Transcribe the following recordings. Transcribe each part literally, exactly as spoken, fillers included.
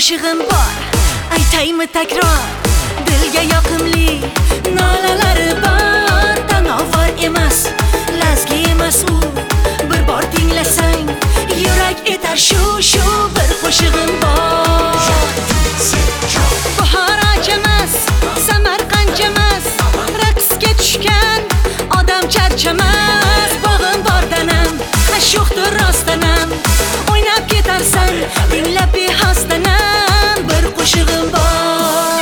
qo'shig'im bor, aytaymi takror, dilga yoqimli nolalari bor. Tanovar emas, lazgi emas u, bir bor tinglasang yurak etar shu shu. Bir qo'shig'im bor, bahor emas, Samarqand emas, raqsga tushgan odam charchamas. Bog'im bor danam, sho'xdir rostdanam, o'ynab ketarsan dinlab behosdanam. Bir qo'shig'im bor,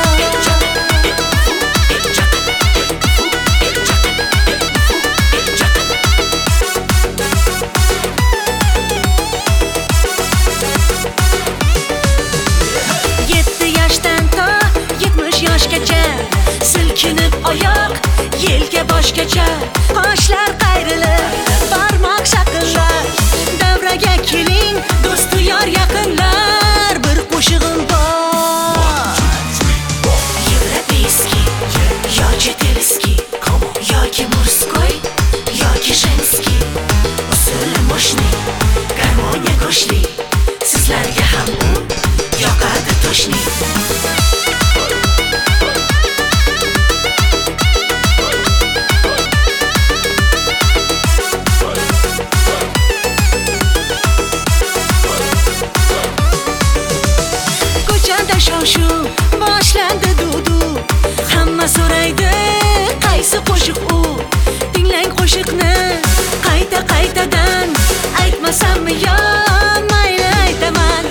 yetti yoshdan to yetmish yoshgacha silkinib oyoq yelga boshgacha, qoshlar qayrilib barmoq shaqillar, davraga keling do'stu yor yaqinlar. Bir qo'shig'im bor, европейский yoki telskiy yoki murskoy yoki женский, usuli moshniy, garmoniya go'shli, sizlarga ham u yoqadi toshni. Ko'chada shov-shuv boshlandi dudu, hamma so'raydi qaysi qo'shiq u. Tinglang qo'shiqni qayta qaytadan, aytmasammi yo mayli aytaman.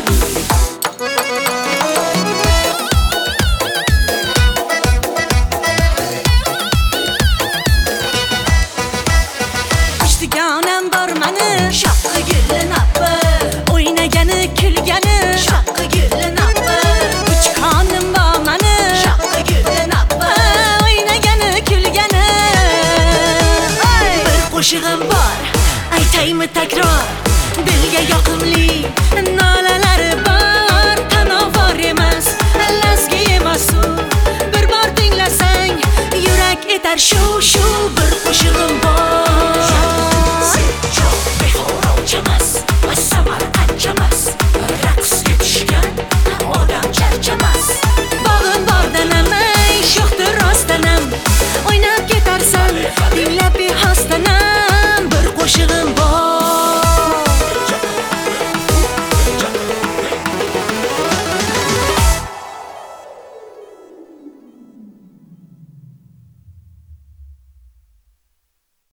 Ishtigonam bor mani, shoqqi gulli nappi, o'ynagani kulgani shoqqi gulli nappi. Uch qonim bor mani, shoqqi gulli nappi, o'ynagani kulgani. Bir qo'shig'im bor, aytaymi takror, dilga yoqimli nolalari bor. Tanovar emas, lazgi emas u, bir bor tinglasang yurak etar shu shu. Bir qo'shig'im bor.